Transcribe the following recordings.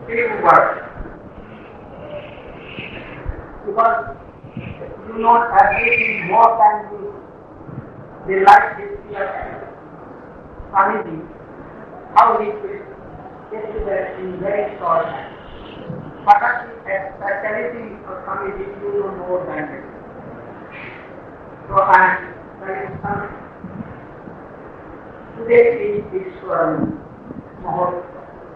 few words. Because you know everything more than the life history of Swamiji, how he gets to that in very short time. But the speciality of Swamiji, you know more than it. So I am very sorry. Today is Vishwarup Mahotsav.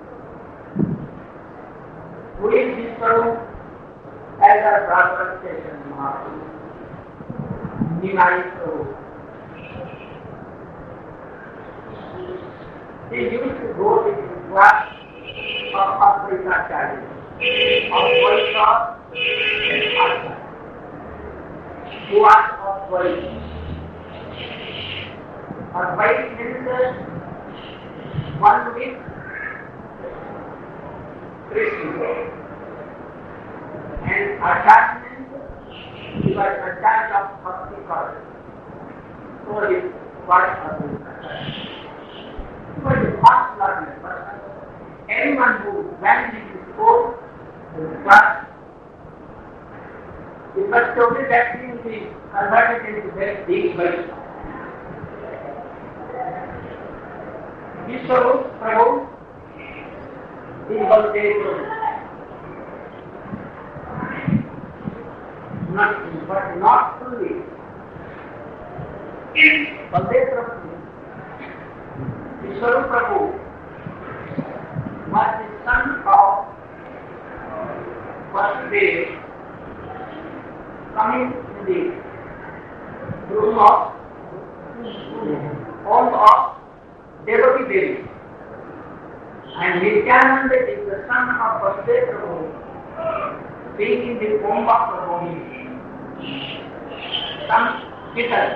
Who is Vishwarup? Elder Brother Chaitanya Mahaprabhu, Nimai Prabhu. He used to go to the class of Advaitacharya, of Vaishnava and Advaita, who was of Vaishnava. Advaita means one with Krishna. And attachment, he was attached of bhakti culture. So he was attached. He was a fast learner, but anyone who went into school, the class, he must totally that means he converted into very deep Vaishnava. Vishwarup Prabhu is Baldev Prabhu. But not fully. Baldev Prabhu, Vishwarup Prabhu was the son of Vasudev, coming in the room of home of Devaki Devi. And Nityananda is the son of Vasudev Prabhu, being in the womb of Prabhu. Some kittens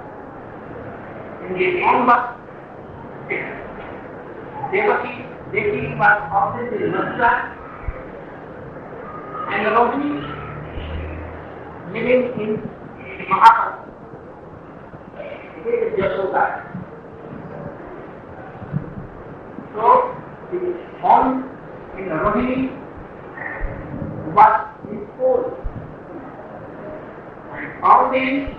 in the womb of Devaki was often the Mathura, and Rohini living in Mahabharata. It is Yashoda. So the home in Rohini was his school. And all these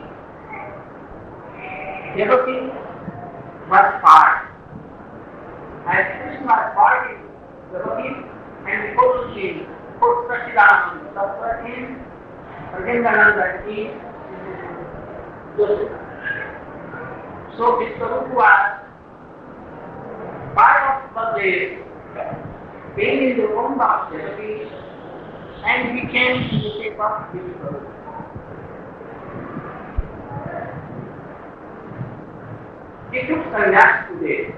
Devaki was part. As Krishna was part in Devaki, and Kosushi, Kosushidam, Sattva in Rajendananda in Joseph. So Vishwarup was part of Baldev, being in the womb of Devaki, and became in the shape of Vishwarup. He took sannyas today.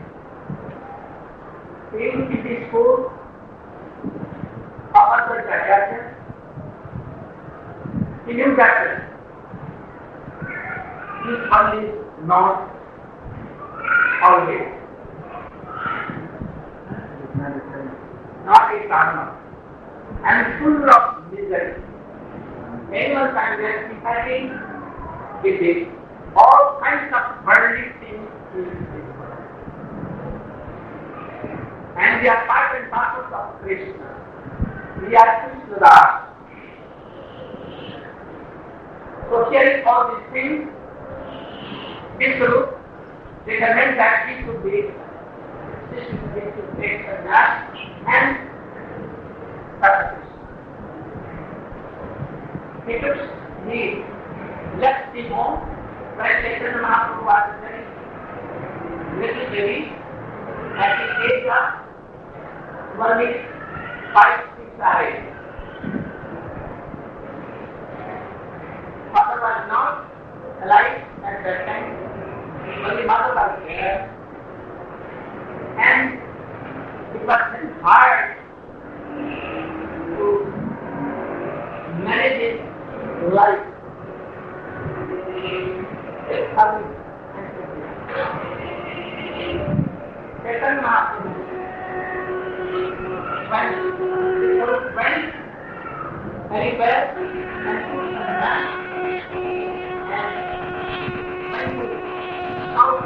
Came to the school of Advaitacharya. He knew that this one is not always. Not a karma. And full of misery. Anyone can get happy with it. All kinds of worldly things. And we are part and parcel of Krishna. We are Krishna Das. So hearing all these things, Vishwarup determined that he should take sannyas and serve Krishna. He left the home where Chaitanya Mahaprabhu was very little baby at the age of only 5, 6 years. Father was not alive at that time, only mother was there, and it was hard to manage his life. Chaitanya Mahaprabhu went very well and put and went to South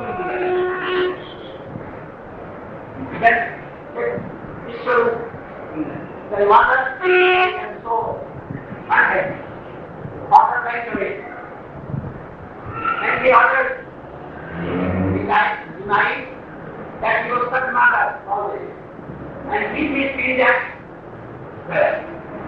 India. Then Vishwarup The water and so unhappy. Water went away. And he ordered the guy denied that he was such mother always. And he will feel that well.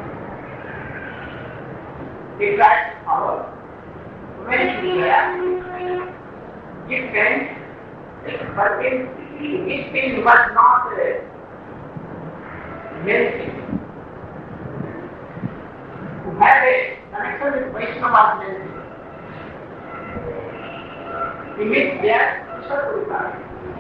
He tried our when he there, he went, but his pain was not melting. To have a connection with Vaishnava melting. He meets there, Ishwar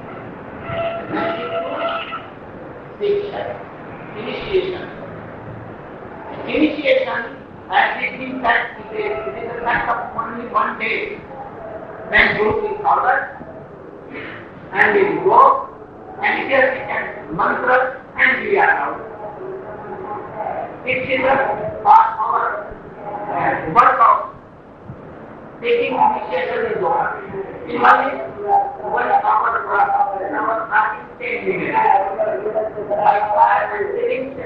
Initiation. Initiation, as it means that it is a fact of only one day. When Guru is ordered, and we go, and here we can mantra, and we are out. It is a our work of taking initiation is over. In one hour practice 10 minutes. Like that, and sitting,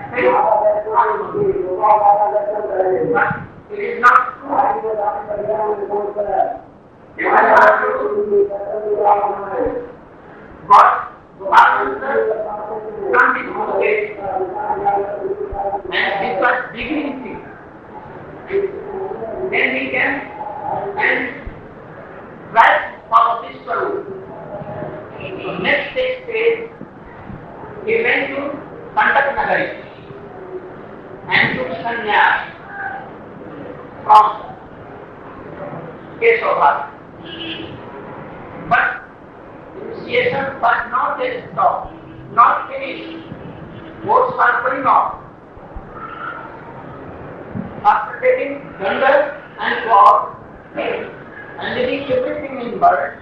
but it is not true. But something okay, and this was beginning thing. Then we can and try to follow this route. So next stage, he went to Kandak Nagari and took sannyas from Kesava. But initiation was not yet stopped, not finished. Both were going on. After taking thunder and fog and leaving everything in bird,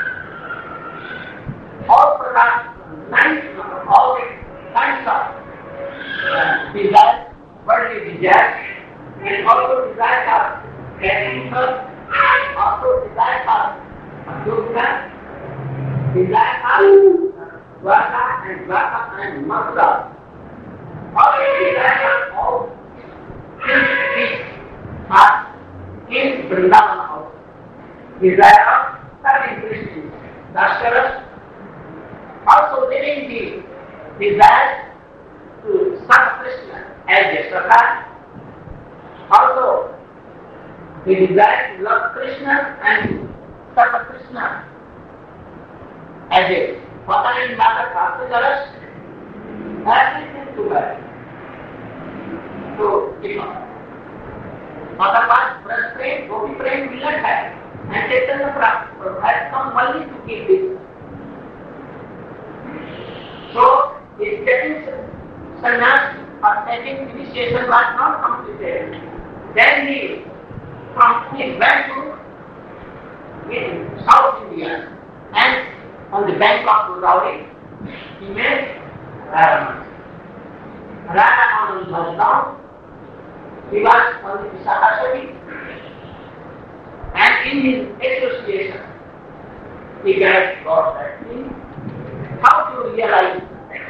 all products, all kinds of desires, worldly desires, and also desires of getting first, also desires of dukkha, desires of vata and matra. All desires of things are in Vrindavan also. Desire of serving Krishna, Dasaras, also living the desire to serve Krishna as a Saka, also the desire to love Krishna and serve Krishna as a Mother and Mother Kastajaras, everything together. So, otherwise, breast pain, Gopi pain will not have, and Chaitanya Prabhu has come only to keep this. So, his taking sannyas or taking initiation was not completed. Then he went to in South India, and on the bank of Godavari, he made Raraman. Raraman was down. He was on the Visakha, and in his association, he got that thing. How to realize?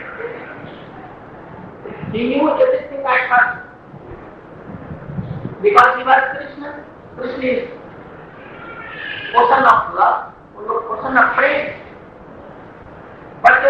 He knew everything at first. Because he was Krishna. Krishna is ocean of love, ocean of praise. But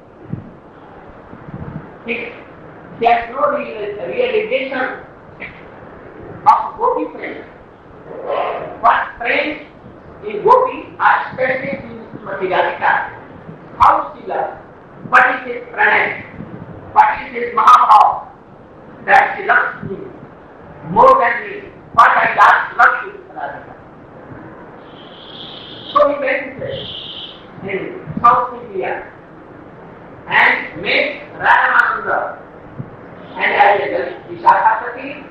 he has no realization of Gopi praise. What praise in Gopi are expressed in Srimati Radhika. How she loves? What is his pranay? What is his Mahabhav? That she loves me more than me. What I love you, Radhika. So he went in South India and made Raramananda. And as a Visakha,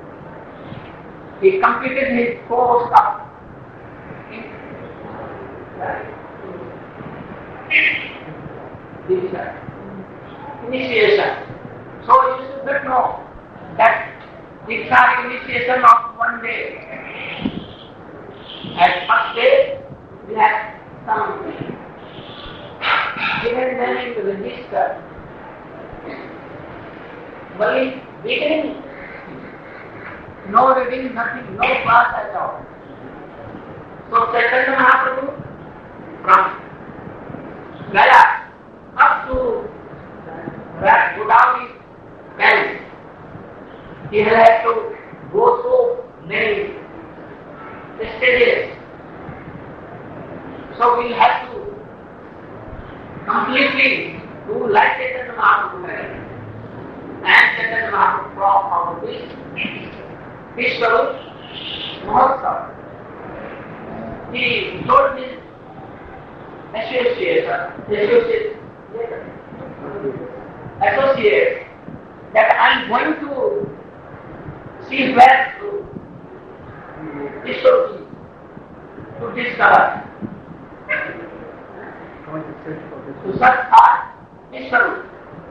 he completed his course of initiation. So you should not know that these are initiation of one day. At first day, we have some given them in the register. only beginning, no reading, nothing, no class at all. So Chaitanya Mahaprabhu from Gaya up to Godavari Valley, he had to go through many stages. So we have to completely do like Chaitanya Mahaprabhu and Chaitanya Mahaprabhu brought out of this Vishwarup Mahotsav. He told his associates that I am going to see where to Vishwarup to discover. To search for Vishwarup.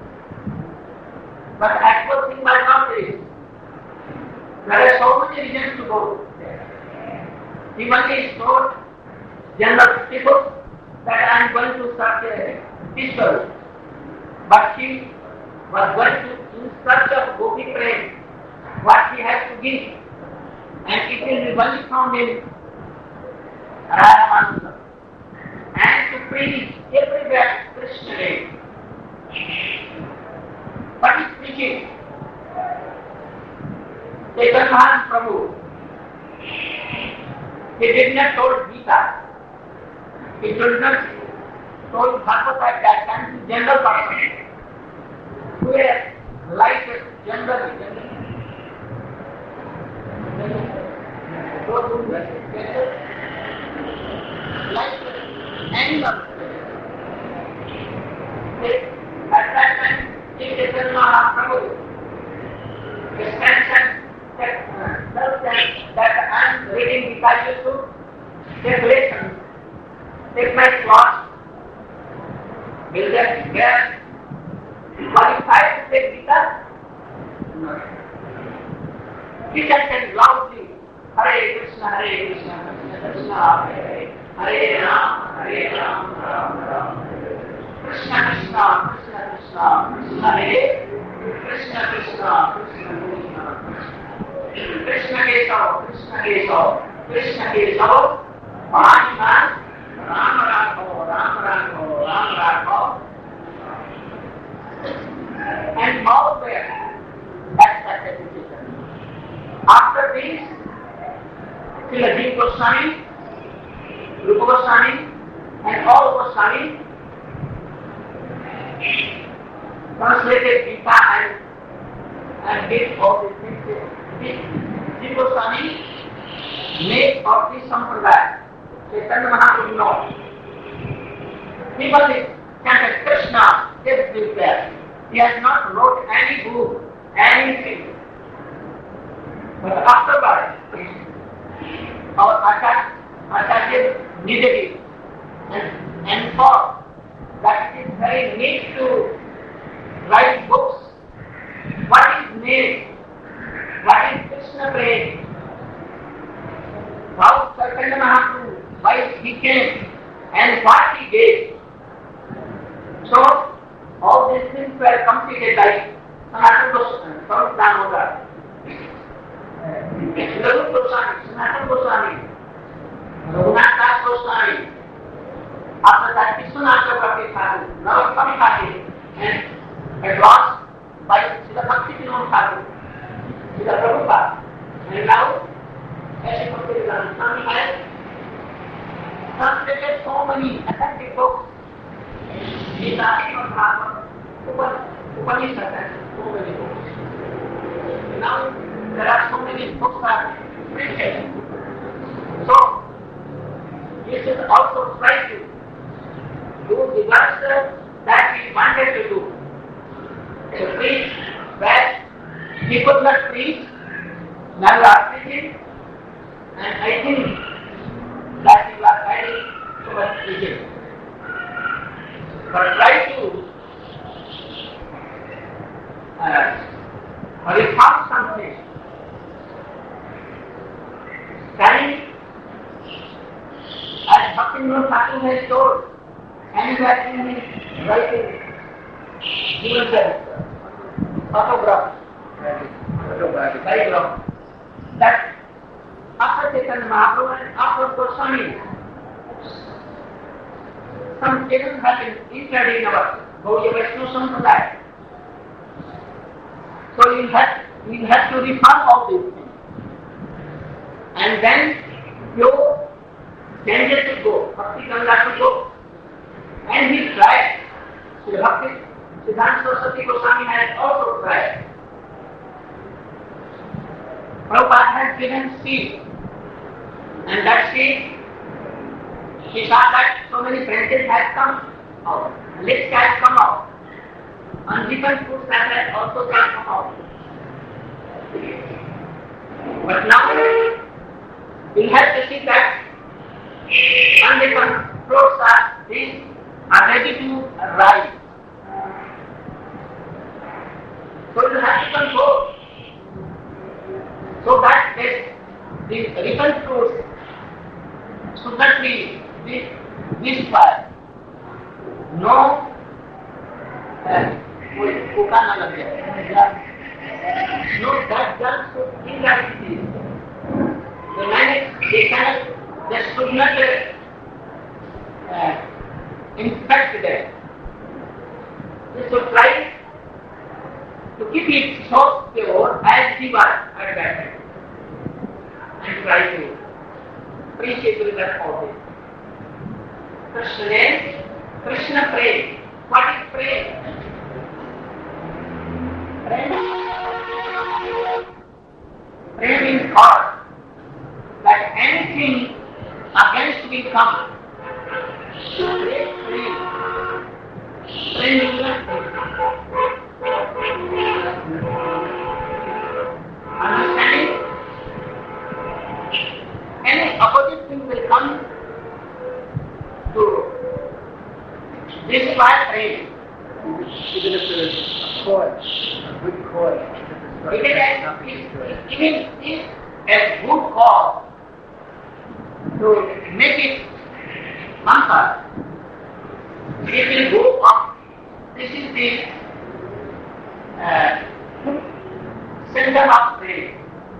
But actual thing was not this. There are so many reasons to go there. Even he told general people that I am going to search Vishwarup. But he was going to in search of Gopi Prem, what he has to give. And it will be only found in Radha and to preach everywhere Krishna name. What is preaching? Chaitanya Mahaprabhu, he did not told Gita. He did not told Bhagavata at that time to general person. Where like generally. Like animals. At that time, Chaitanya Mahaprabhu mentioned that I am reading Gita to take lessons, take my class. Will that get qualified to take Gita? No. He chanted loudly, Hare Krishna, Krishna Krishna, Hare Ram, Ram Ram. Krishna Krishna, Krishna Krishna, Krishna Hare, Krishna Krishna, Krishna Krishna, Krishna Kesava, Krishna Kesava, Krishna Kesava, Mahatma, Ram Rakho, Ram Rakho, Ram Rakho, and all there. That's the dedication. After this, Srila Goswami, Rupa Goswami, and all Goswami translated Gita and did all these things. Jiva Goswami made of this sampradaya. Chaitanya Mahaprabhu knows. People chanted Krishna everywhere. He has not wrote any book, anything. But afterwards, our Acharya needed it and thought that it is very neat to write books. What is need? What is Krishna Prem? How Chaitanya Mahaprabhu, why he came and what he gave. So, all these things were completed by Sanatana Goswami, from Damodar. Rupa Goswami, Sanatana Goswami, Raghunath Das Goswami. After that, Vishwanath Chakravarti Thakur, Narottama Thakur, and at last by Srila Bhaktivinoda Thakur, Srila Prabhupada. And now, as you compare the Swami has translated so many authentic books. Gita, Bhagavad, Upanishad, and so many books. Now, there are so many books are printed. So, you should also try to do the works that we wanted to do. To preach where he could not preach, now you are preaching, and I think that you are very towards preaching. But try to reform something. Time, as Bhaktivinoda Thakur has told, anywhere in his writing, he will say, autograph. Diagram. That after Chaitanya Mahaprabhu and after Goswami, some changes have been entered in our Gaudiya Vaishnava Sampradaya. So you have to reform all these things. And then your changes to go, Bhakti Ganga to go. And he tried. Sri Bhakti Siddhanta Saraswati Goswami has also tried. Prabhupada has given seed. And that seed, he saw that so many branches have come out, leaves have come out, and different fruits have also come out. But now, we have to see that undifferent fruits these are ready to rise. So you have to control so that these different fruits should not be destroyed. No no that girl should indirectly. The man they should not infect them. They should try to keep it so pure as he was at that time. And try to appreciate the result of it. Krishna prayed. What is prayer? Prayer means God. That anything against me comes. Pray free. Pray understanding? Any opposite thing will come to destroy prayer. Even if there is a cause, a good cause. Even if a good cause to make it comfort, it will go up. This is the center of prayer.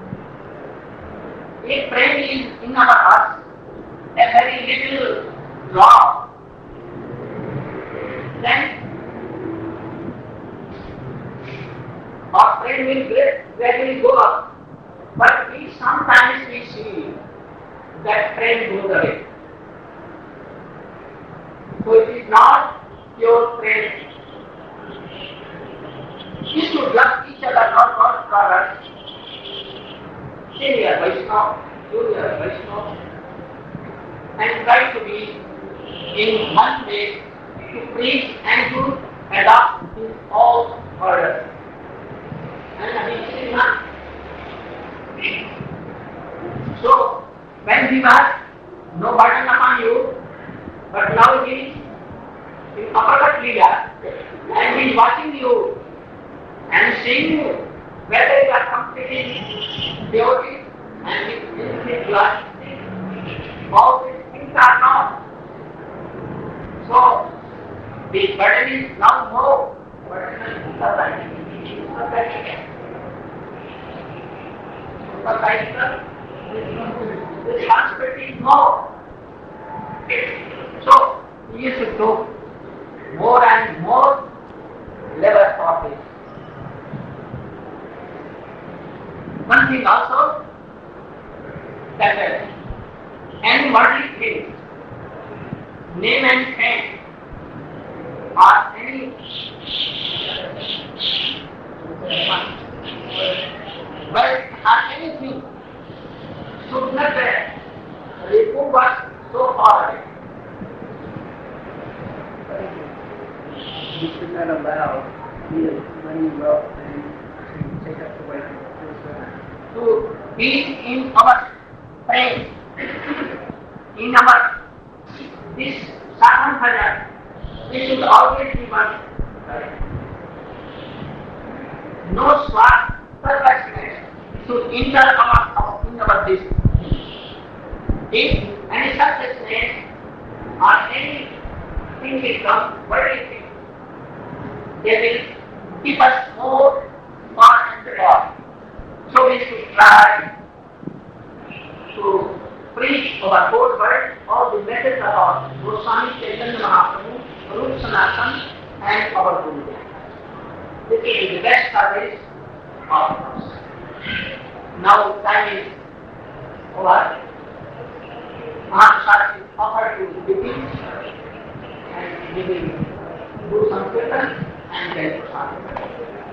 If prayer is in our hearts a very little drop, then our prayer will gradually go up. But sometimes we see that prayer goes away. So it is not pure prayer. We should love each other, not God for us. Say we are Vaishnava, you are Vaishnava, and try to be in one way to preach and to adopt in all orders. And we say not. So when we were no burden upon you, but now he is in Uppercut Leela and he is watching you and seeing you whether you are completing devotee and if you are all these things are not. So the burden is now more. Burden is the responsibility is more. So you should do more and more labor for this. One thing also, that any worldly thing, name and fame, or any wealth or anything should not remove us so far away. We should not allow the money, wealth, and to take us away from to be in our praise, in our this sadhana, we should always be one. No swat, selfishness should enter in our this. If any selfishness or anything will come, worldly thing, they will keep us more service of us. Now time is over. Maharaj is offered to begin and he will do some kirtan and then prasadam.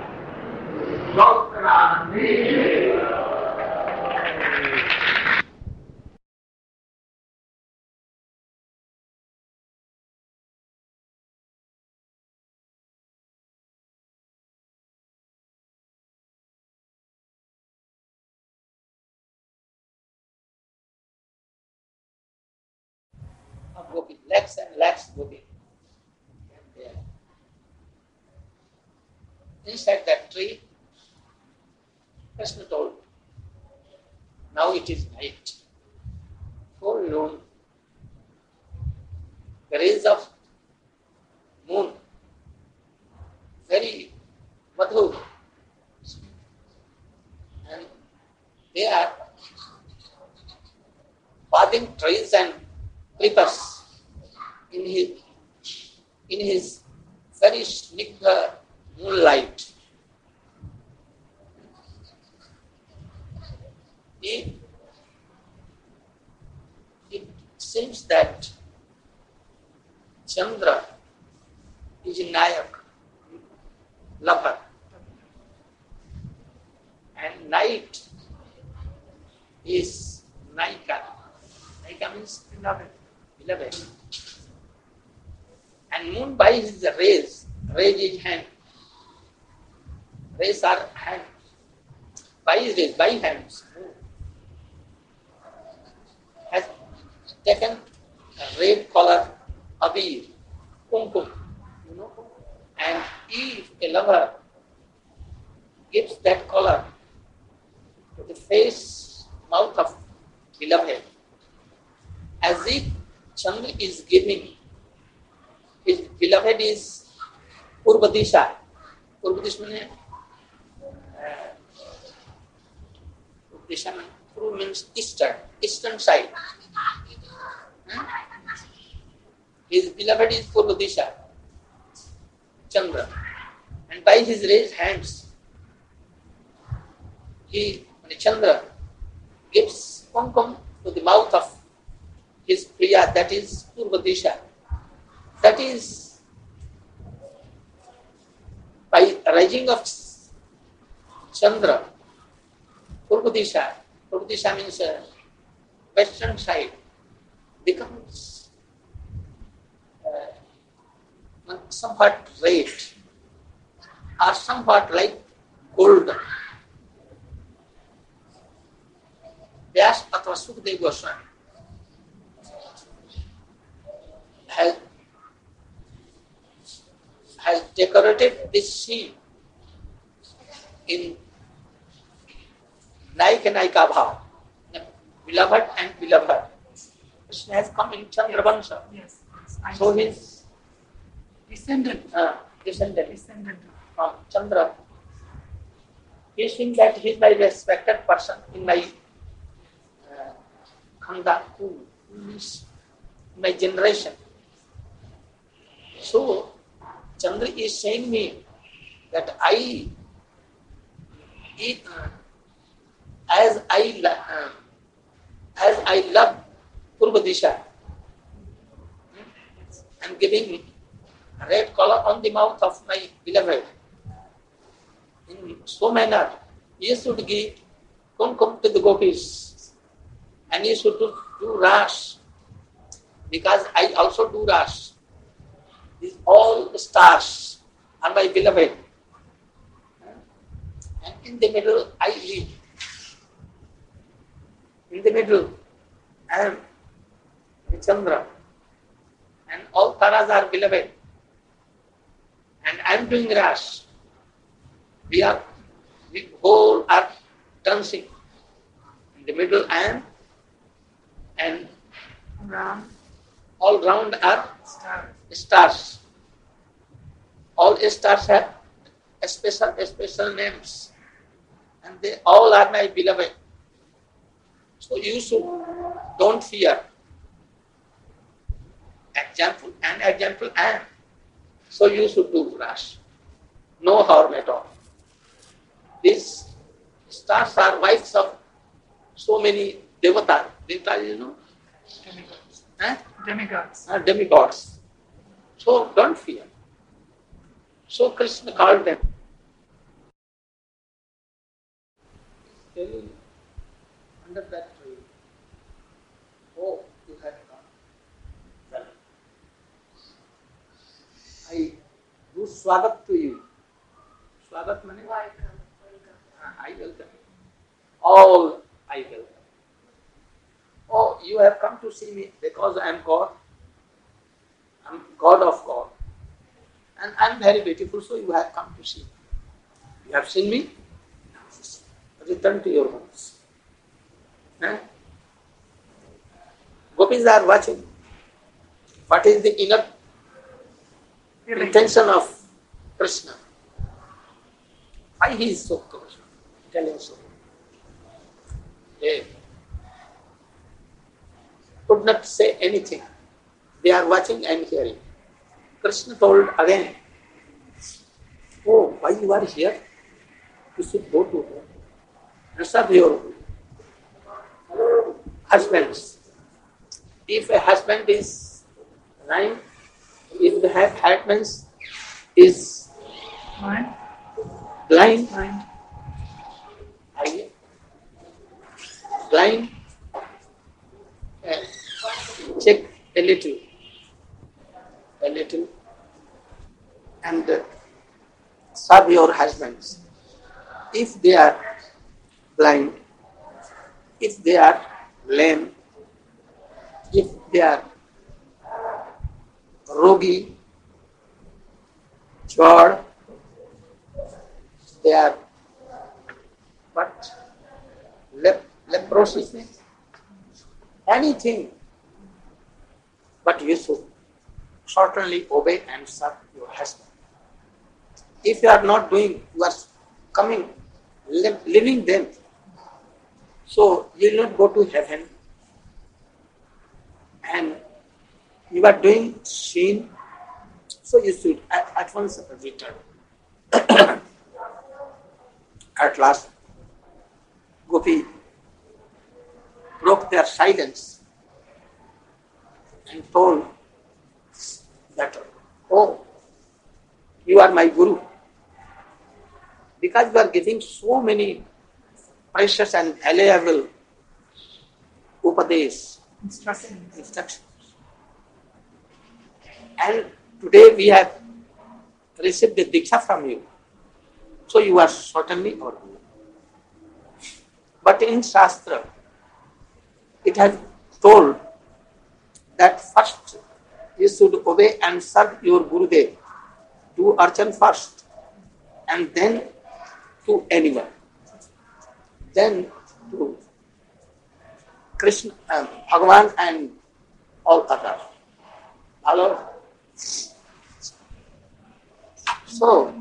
Gopi, lakhs and lakhs Gopi. There. Inside that tree, Krishna told, now it is night, full noon, the rays of moon, very madhur, and they are bathing trees and creepers in his very snigdha moonlight. It seems that Chandra is a Nayak, lover, and night is Naika. Naika means beloved. And moon by his rays is hand. Rays are hand. By his rays, by hands, moon has taken a red color abir, kumkum, and if a lover gives that color to the face, mouth of beloved, as if Chandra is giving, his beloved is Purva Disha. Purva Disha means eastern side. His beloved is Purva Disha, Chandra. And by his raised hands, Chandra gives kumkum to the mouth of his Priya, that is Purva Disha. That is, by rising of Chandra, Purva Disha means western side, becomes somewhat red or somewhat like gold. Vyas athva Sukadeva Goswami has decorated this scene in Naik and Naika Bhav, beloved and beloved. Krishna has come in Chandra Vansha. Yes. So his Descendant from Chandra, he is saying that he is my respected person in my khanda, who is my generation. So Chandra is saying me that as I love Purva Disha, I'm giving red color on the mouth of my beloved. In so manner, you should give kumkum to the gopis, and you should do ras, because I also do ras. These all stars are my beloved, and in the middle I live. In the middle, I am Chandra, and all taras are beloved, and I am doing ras. We whole are dancing. In the middle I am, and all round are stars. All stars have special names, and they all are my beloved. So you should don't fear. Example I am. So you should do ras. No harm at all. These stars are wives of so many devatas. Devatas, you know? Demigods. Eh? Demigods. Demigods. So don't fear. So Krishna called them. Under that tree. Oh, you have come. Well, I do swagat to you. Swagat means Welcome. I welcome. All I welcome. Oh, you have come to see me because I am God. I am God of God. And I am very beautiful, so you have come to see me. You have seen me? Return to your homes. Eh? Gopis are watching. What is the inner intention of Krishna? Why he is so close? Telling so. They could not say anything. They are watching and hearing. Krishna told again, oh, why you are here? You should go to home and serve your husbands. If a husband is blind, if the husband is blind, blind, check a little, and serve your husbands. If they are blind, if they are lame, if they are rogi, jor, they are what? Leprosy, anything. But you should certainly obey and serve your husband. If you are not doing, you are coming, leaving them, so you will not go to heaven. And you are doing sin, so you should at once return. At last, Gopi broke their silence and told that, oh, you are my Guru. Because you are giving so many precious and valuable instructions. And today we have received the Diksha from you. So you are certainly our Guru. But in Shastra, it has told that first you should obey and serve your Gurudev. Do archan first, and then to anyone. Then to Krishna, Bhagavan and all others. Hello? So,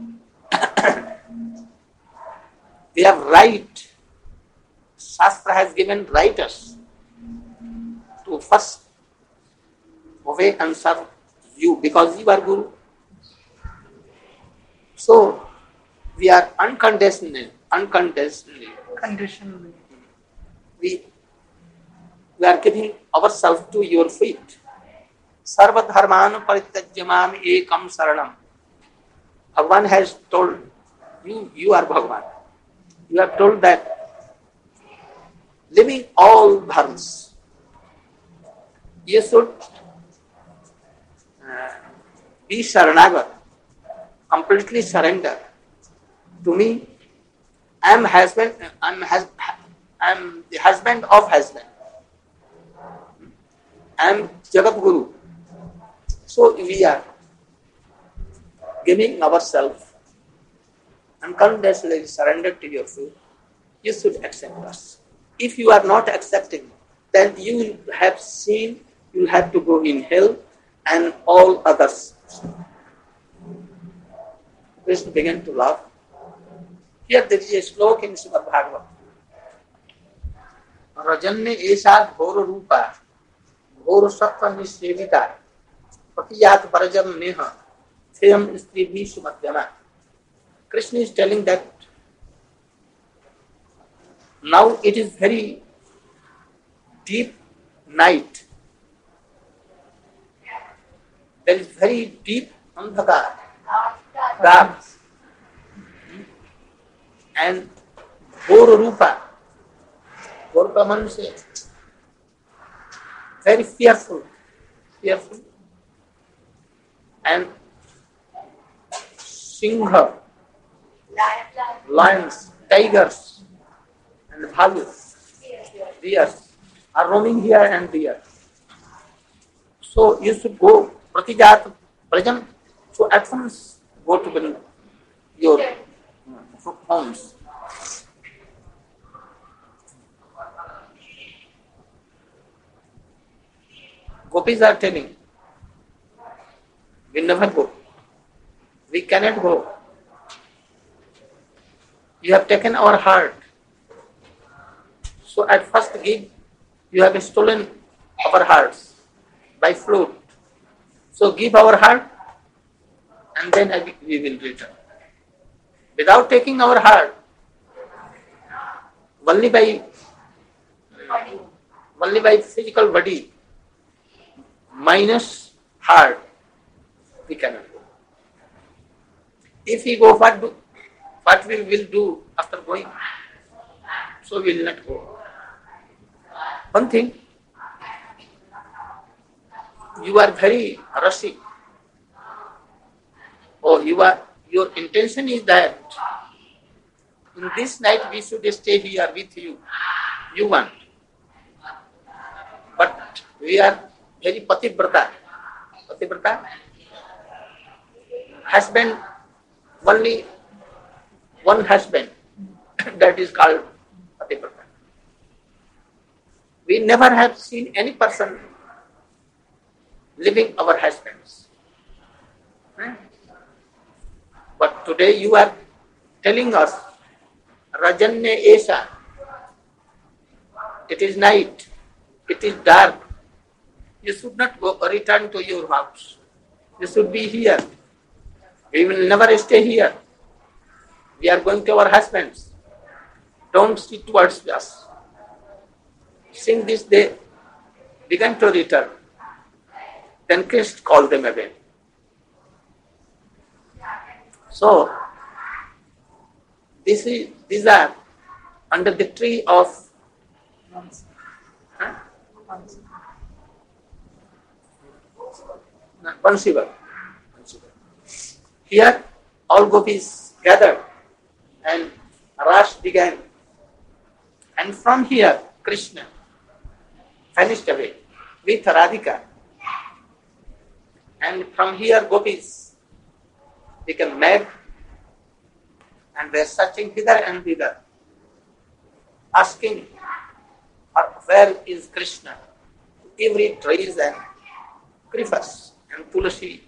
we have right. Shastra has given writers to first obey and serve you because you are Guru. So, we are unconditionally. We are giving ourselves to your feet. Sarva dharman parityajyamam ekam saranam. Bhagavan has told you are Bhagavan. You have told that living all dharmas, you should be saranagat, completely surrender to me. I am the husband of husband. I am Jagat Guru. So we are giving ourselves unconditionally surrendered to your feet. You should accept us. If you are not accepting, then you will have seen, you will have to go in hell and all others. Krishna began to laugh. Here there is a sloka in Srimad Bhagavatam. Rajanne esha ghora rupa, ghora sattva nisevita, patiyat varajam neha, theyam stri bhi sumadhyama. Krishna is telling that Now it is very deep night. There is very deep andhakar, dark, and Gorupa means very fearful, and Singha, lions, tigers, and bhalus, deers are roaming here and there. So you should go pratijat prajan. So at once go to your homes. Gopis are telling, we never go. We cannot go. You have taken our heart. So at first you have stolen our hearts by flute. So give our heart and then we will return. Without taking our heart, only by physical body, minus heart, we cannot go. If we go, what we will do after going? So we will not go. One thing, you are very rushy. Oh, your intention is that in this night we should stay here with you. You want. But we are very pativrata. Pativrata? Husband, only one husband. That is called pativrata. We never have seen any person leaving our husbands. But today you are telling us, Rajanne Esha, it is night, it is dark. You should not go return to your house. You should be here. We will never stay here. We are going to our husbands. Don't see towards us. Since this they began to return, then Krishna called them again. So, these are under the tree of Bansiva. Here, all gopis gathered and Ras began. And from here, Krishna vanished away with Radhika. And from here, gopis became mad and they are searching hither and thither, asking, where is Krishna? Every trees and creepers and tulasi.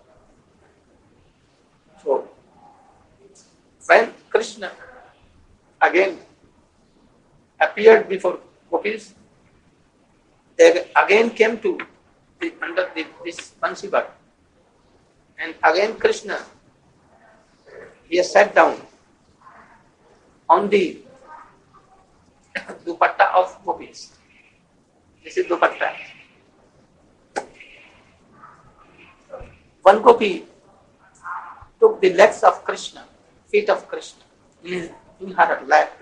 So, when Krishna again appeared before gopis, they again came to under this Bansibar. And again Krishna, he sat down on the dupatta of gopis. This is dupatta. One gopi took the legs of Krishna, feet of Krishna, in her lap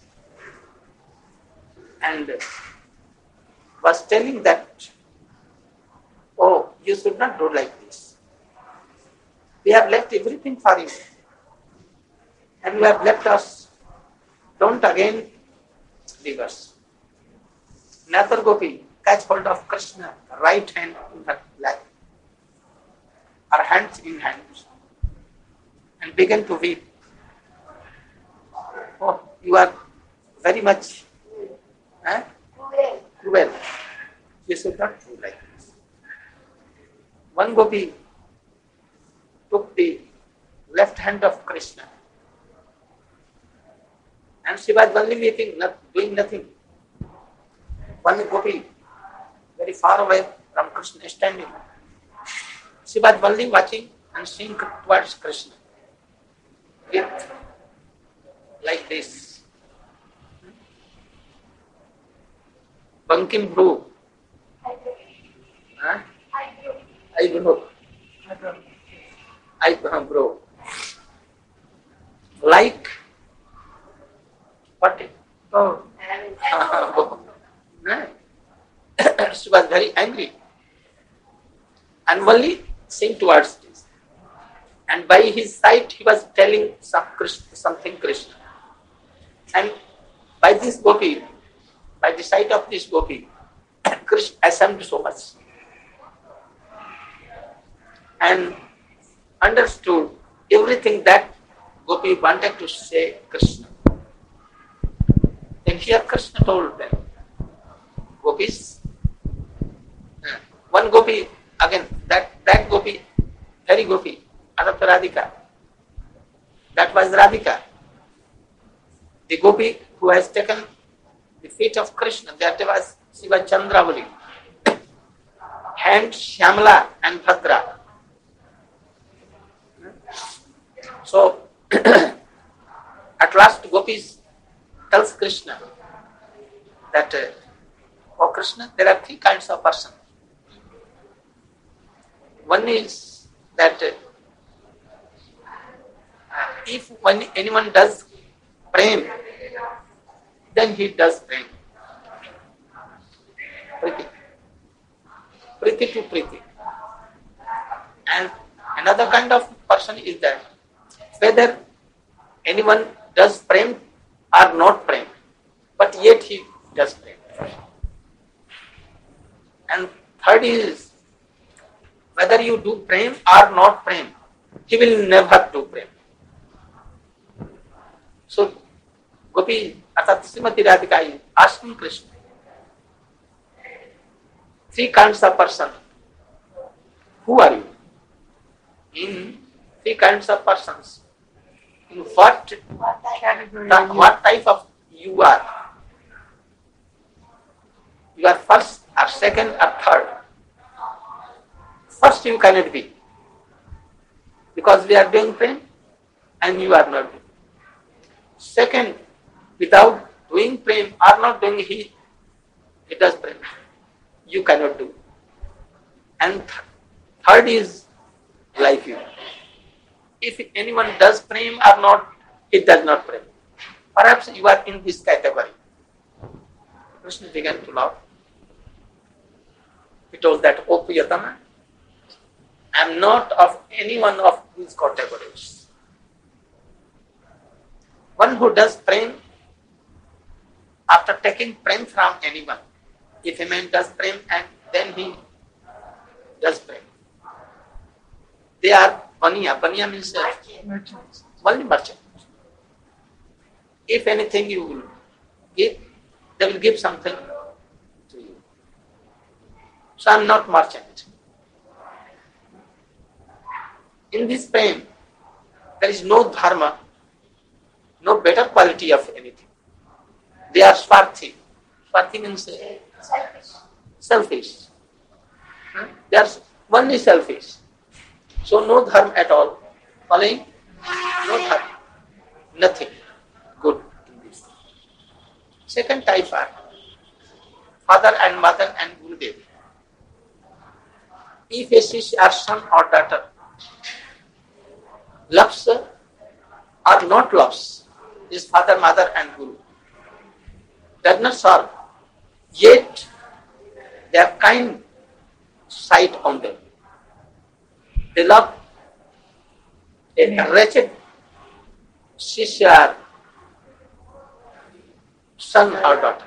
and was telling that, oh, you should not do like this. We have left everything for you. And you have left us. Don't again leave us. Another gopi catch hold of Krishna, right hand in her lap, her hands in hands, and began to weep. Oh, you are very much cruel. You should not do like this. One gopi took the left hand of Krishna and she was only weeping, not doing nothing. One gopi, very far away from Krishna, standing. She was only watching and seeing towards Krishna with like this. Bankim Brew. Huh? Eyebrow. Eyebrow. Like what? Oh. She was very angry and only saying towards this. And by his side he was telling something Krishna. And by this gopi, by the sight of this gopi, Krishna assumed so much and understood everything that gopi wanted to say Krishna. Then here Krishna told them, gopis, one gopi, again, that gopi, very gopi, Ananta Radhika, that was Radhika. The gopi who has taken the feet of Krishna, that was Shiva Chandravali, hand Shyamala and Bhadra. So, at last gopis tells Krishna that, oh Krishna, there are three kinds of persons. One is that if anyone does prem, then he does prem. Priti to priti. And another kind of person is that whether anyone does prem or not prem, but yet he does prem. And third is whether you do prem or not prem, he will never do prem. So Gopi, Arthat Srimati Radhika is asking Krishna, three kinds of person, who are you? In three kinds of persons, in what type of you are? You are first or second or third. First you cannot be, because we are doing prem and you are not doing. Second, without doing prem or not doing, he does prem. You cannot do. And third is like you. If anyone does prem or not, he does not prem. Perhaps you are in this category. Krishna began to laugh. He told that, O Priyatama, I am not of any one of these categories. One who does prem after taking prem from anyone. If a man does prem and then he does prem, they are baniya. Baniya means merchants. Only merchant. If anything you will give, they will give something to you. So I am not merchant. In this prem, there is no dharma, no better quality of anything. They are swarthi. Swarthi means selfish. They are only selfish. So no dharma at all. Following? No dharma. Nothing good in this. Second type are father and mother and Gurudev. If a Shishya or son or daughter loves or not loves his father, mother and Guru, does not serve, yet they have kind sight on them. They love a wretched Shishya, son or daughter.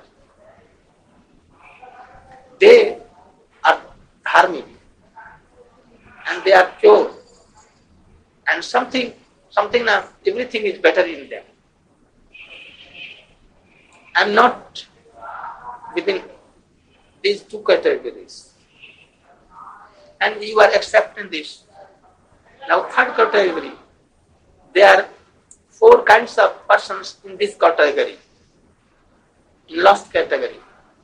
They are dharmic and they are pure, and something now, everything is better in them. I am not within these two categories. And you are accepting this. Now third category, there are four kinds of persons in this category. In last category.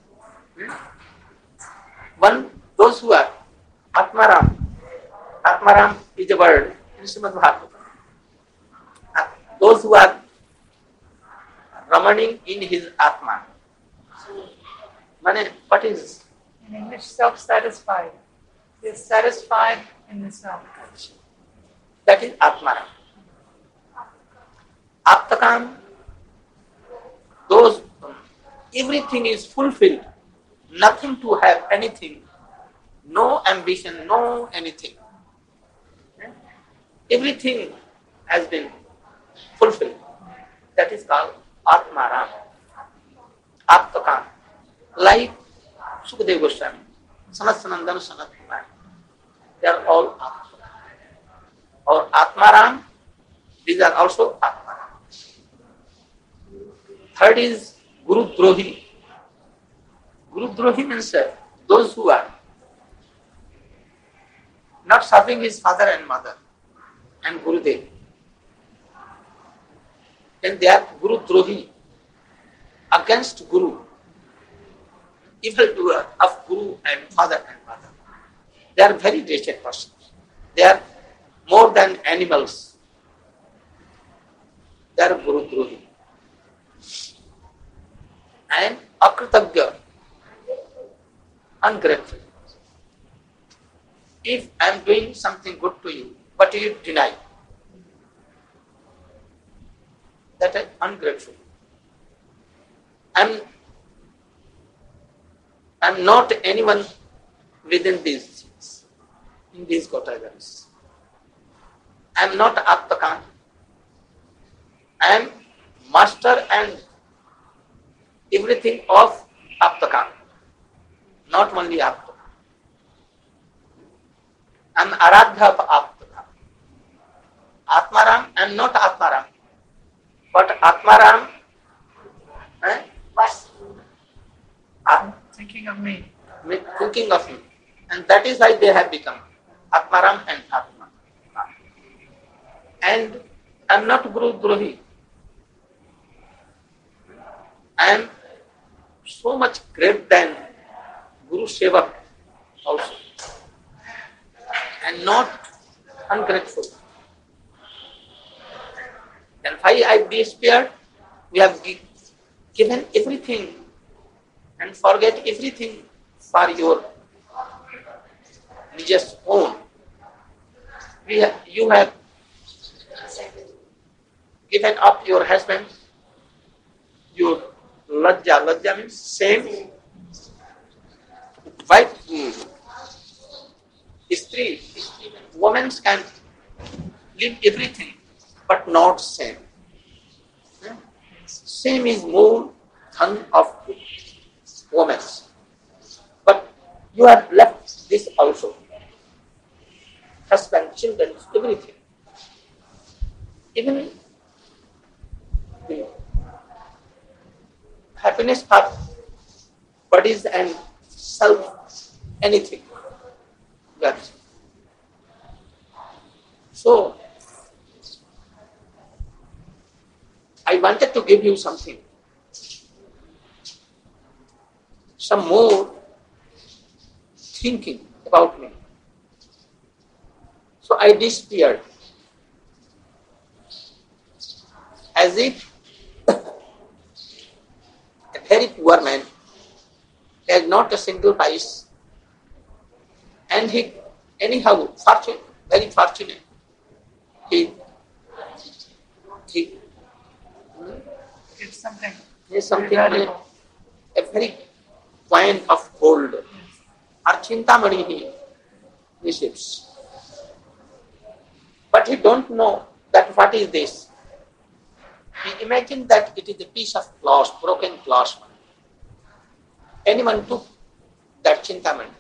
One, those who are Atmaram. Atmaram is a word in Srimad Bhagavatam. Those who are ramaning in his Atma. What is? In English, self-satisfied. He is satisfied in the self. That is Atmaram. Aptakam, those, everything is fulfilled. Nothing to have anything. No ambition, no anything. Everything has been fulfilled. That is called Atmaram. Aptakam. Like Sukadeva Goswami, Sanat Sanandan, Sanat Kumar. They are all Atmaram. Or Atmaram, these are also Atmaram. Third is Guru Drohi. Guru Drohi means those who are not serving his father and mother and Gurudev. Then they are Guru Drohi, against Guru, evildoer of Guru and father and mother. They are very wretched persons. They are more than animals. They are Guru Drohi. And Akritagya, ungrateful. If I am doing something good to you, but you deny, that is ungrateful. I am not anyone within these things, in these categories. I am not Aptakan. I am master and everything of Aptakan, not only Aptakan. I am Aradha of Aptakan. Atmaram, I am not Atmaram, but Atmaram, Thinking of me. thinking of me. And that is why they have become Atmaram and Atma. And I am not Guru Drohi. I am so much greater than Guru Sevak also. And not ungrateful. And why I despaired? We have given everything and forget everything for your just own. You have given up your husband, your lajja. Lajja means same. Wife, Istri, women can live everything, but not same. Same is more ton of women. But you have left this also. Husband, children, everything. Even the happiness of bodies and self, anything. That's so. I wanted to give you something, some more thinking about me. So I disappeared, as if a very poor man had not a single pice, and he, anyhow, very fortunate, he It's something. is something, valuable. a very coin of gold, or chintamani he receives. But he don't know that what is this. He imagined that it is a piece of glass, broken glass. Anyone took that chintamani.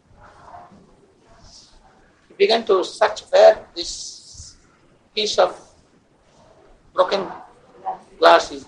He began to search where this piece of broken glass is.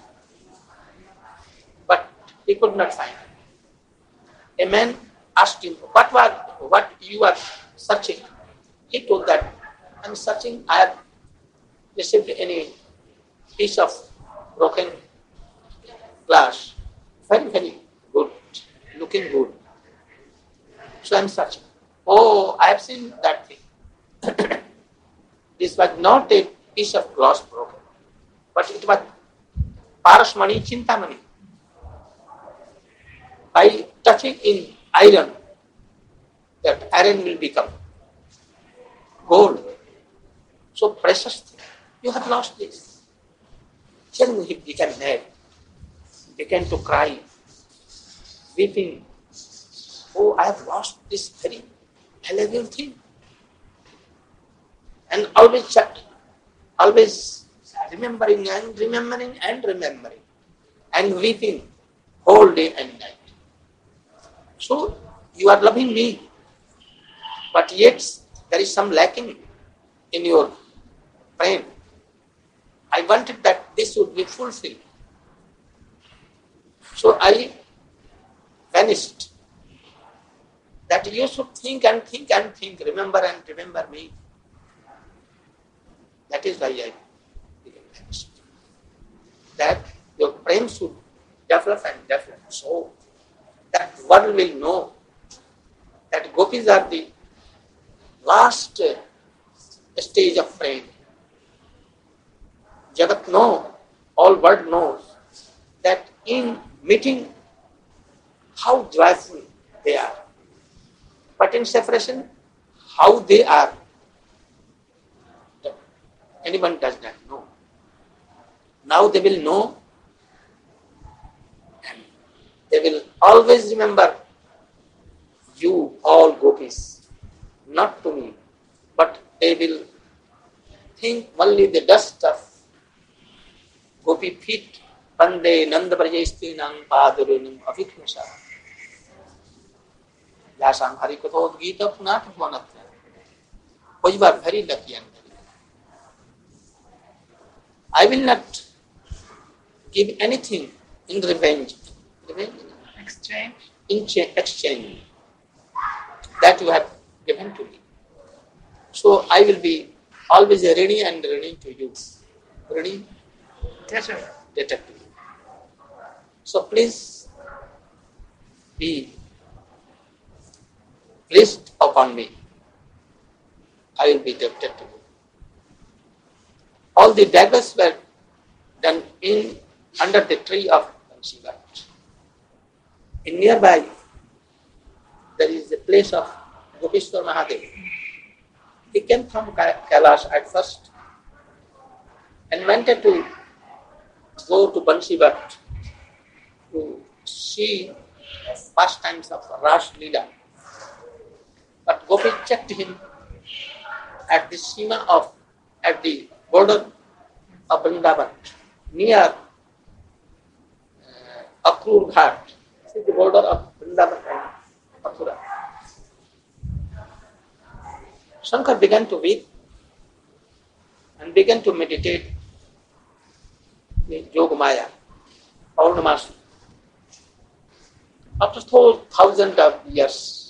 But he could not find it. A man asked him, what you are searching? He told that, I am searching, I have received any piece of broken glass. Very, very good, looking good. So I am searching. Oh, I have seen that thing. This was not a piece of glass broken, but it was Parasmani Chintamani. By touching in iron, that iron will become gold. So precious thing. You have lost this. Then he became mad, began to cry, weeping. Oh, I have lost this very valuable thing. And always remembering and remembering and remembering and weeping whole day and night. So you are loving me, but yet there is some lacking in your brain. I wanted that this would be fulfilled. So I vanished. That you should think and think and think, remember and remember me. That is why I became vanished. That your brain should develop and develop so that world will know that gopis are the last stage of brain. Jagat know, all world knows that in meeting how joyful they are. But in separation, how they are, anyone does not know. Now they will know, and they will always remember you, all gopis, not to me, but they will think only the dust of gopi feet, Pande Nanda Brajestinam Padurinam Aviknasa. Yasam Harikatod Gita Punat Vanatya. We were very lucky and very lucky. I will not give anything in revenge. Exchange. In exchange that you have given to me. So I will be always ready and ready to you. Ready? Debtor to you. So please be pleased upon me. I will be debtor to you. All the daggers were done under the tree of Shiva. In nearby, there is a place of Gopishwar Mahadev. He came from Kailash at first and wanted to go to Bansi Bhat to see pastimes of Ras Leela. But Gopi checked him at the border of Vrindavan, near Akrur Ghat. This is the border of Vrindavan and Mathura. Shankar began to weep and began to meditate in Yogamaya, Paurnamasi. After 1,000 of years,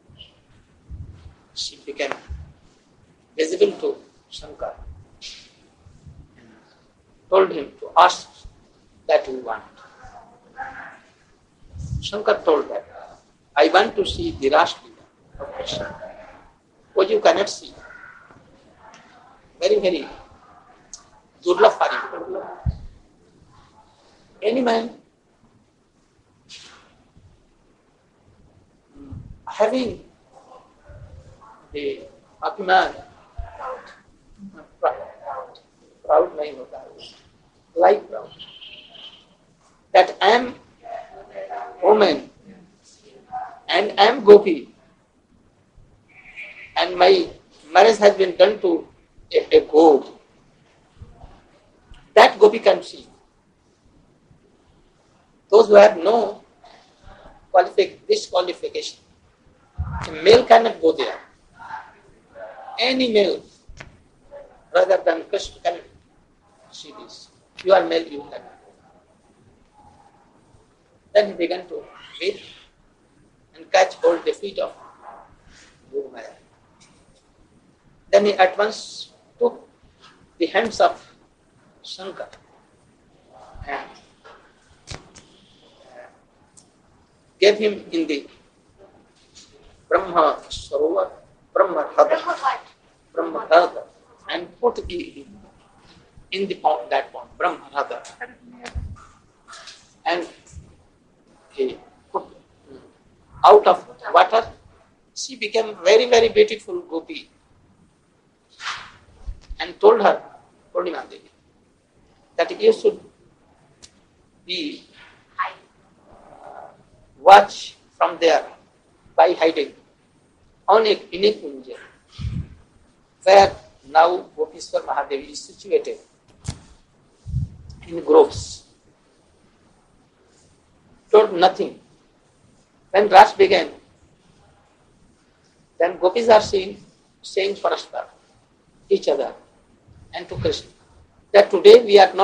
she became visible to Shankar and told him to ask that we want. Shankar told that, I want to see the Ras Leela of Krishna. What you cannot see. Very, very durlabh for you. Any man having the abhiman, proud nahi hota hai, like proud, that I am woman and I am gopi and my marriage has been done to a god, that gopi can see. Those who have no disqualification, a male cannot go there. Any male rather than Krishna cannot see this. You are male, you cannot. Then he began to weep and catch hold the feet of Yogamaya. Then he at once took the hands of Shankar and gave him in the Brahma Sarovar, Brahma Hada, and put him in the pond, that pond, Brahma Hada. And he put out of water, she became very, very beautiful gopi and told her, Purnima Devi, that you should be watch from there by hiding on a Kunja, where now Gopishwar Mahadevi is situated in groves. Told nothing. When Ras began, then gopis are saying Parashar, each other, and to Krishna, that today we are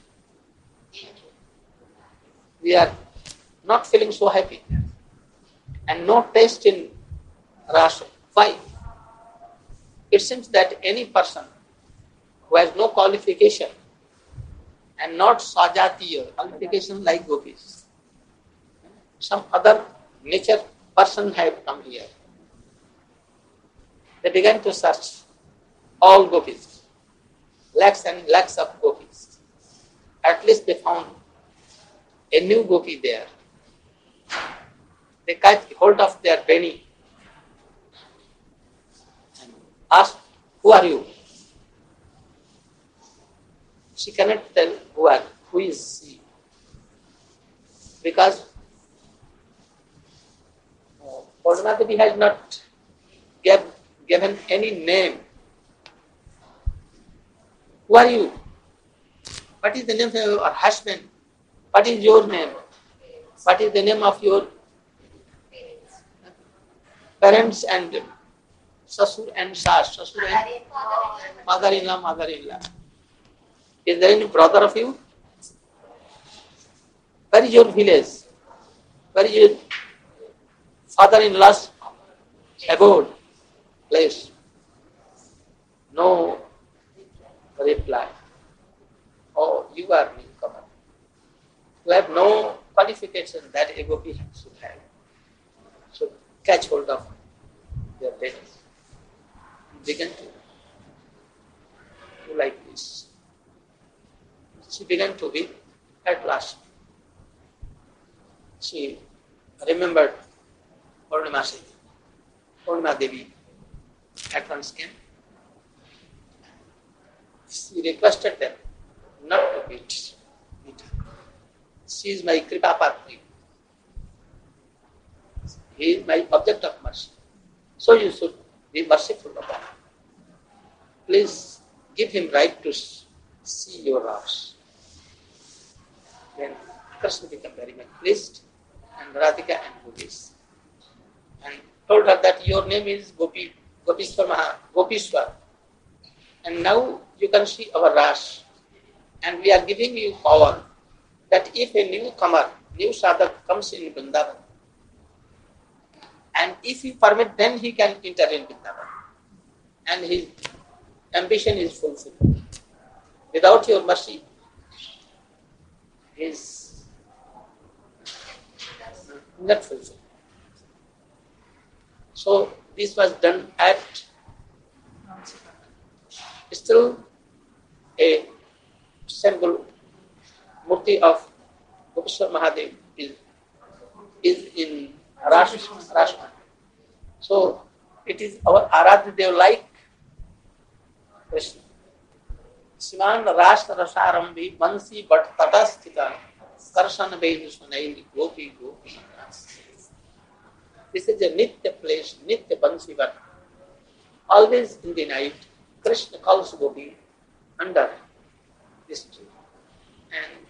not feeling so happy, and no taste in Rasa. Why? It seems that any person who has no qualification and not sajatiya, qualification like gopis, some other nature person have come here. They began to search all gopis, lakhs and lakhs of gopis. At least they found a new gopi there. They catch hold of their penny and asked, who are you? She cannot tell who is she, because Purnima Devi has not given any name. Who are you? What is the name of your husband? What is your name? What is the name of your parents and Sasur and Sas? Sasur and mother-in-law. Is there any brother of you? Where is your village? Where is your father-in-law's abode, place? No reply. Oh, you are newcomer. You have no qualification that a gopi should have. So catch hold of their parents. Begin to do like this. She began to weep at last. She remembered Purnima Devi at once came. She requested them not to beat her. She is my Kripa Patri. He is my object of mercy. So you should be merciful upon him. Please give him right to see your wrath. Then Krishna became very much pleased, and Radhika and Gopis, and told her that your name is Gopishwar, and now you can see our Ras, and we are giving you power that if a newcomer, new sadhak comes in Vrindavan, and if you permit, then he can enter in Vrindavan, and his ambition is fulfilled. Without your mercy, is not fulfilled. So this was done at still a symbol murti of Gopishwar Mahadev is in Rashtra. So it is our Aradhya Dev like Krishna. Siman Rashtra Rasarambi Bansi Bhat Tatasthita Karsana Beju Sunaini Gopi. This is a Nitya place, Nitya Bansi Bhat. Always in the night, Krishna calls Gopi under this tree. And